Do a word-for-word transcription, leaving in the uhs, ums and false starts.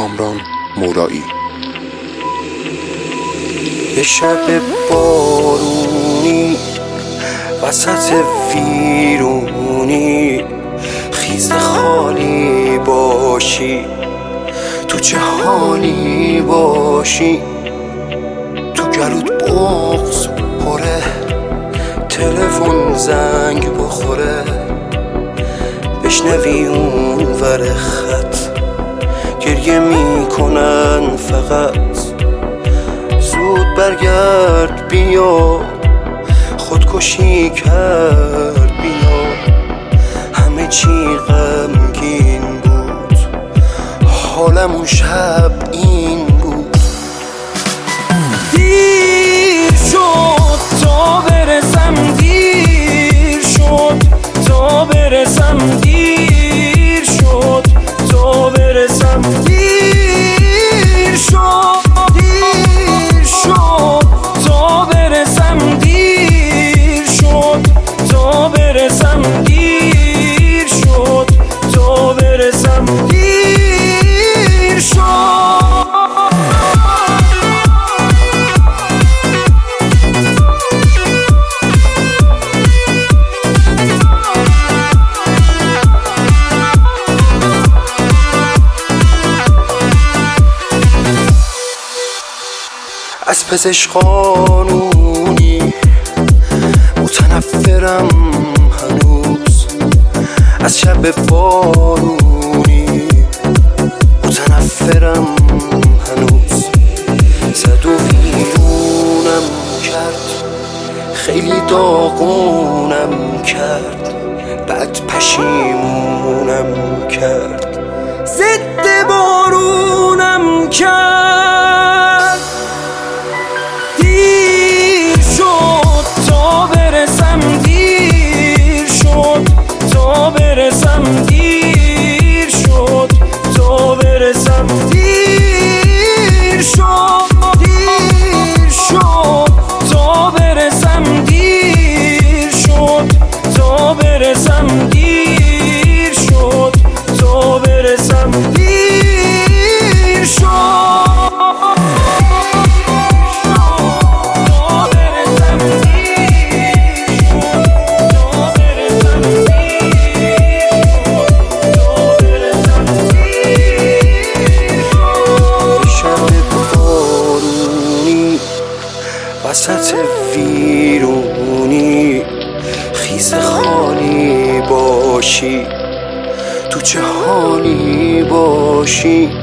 کامران مولایی. یه شب بارونی وسط ویرونی، خیز خالی باشی، تو چه حالی باشی، تو گلوت بغض پره، تلفن زنگ بخوره، بشنوی اون ور خط گریه میکنن فقط، زود برگرد بیا، خودکشی کرد بیا، همه چی غمگین بود، حالم اون شب این بود. دیر شد تا برسم، دیر شد تا برسم، دیر شد تا برسم، دیر شد دیر شد تا برسم، دیر شد تا برسم، دیر شد تا برسم، دیر شد. از پزشک قانونی متنفرم هنوز، از شب بارونی متنفرم هنوز، زد و ویرونم کرد، خیلی داغونم کرد، بعد پشیمونم کرد، ضد بارونم کرد. برسم دیر شد تا برسم، دیر شد دیر شد تا برسم، دیر شد تا برسم، دیر شد تا برسم، دیر شد. وسط ویرونی، خیز خالی باشی، تو چه حالی باشی،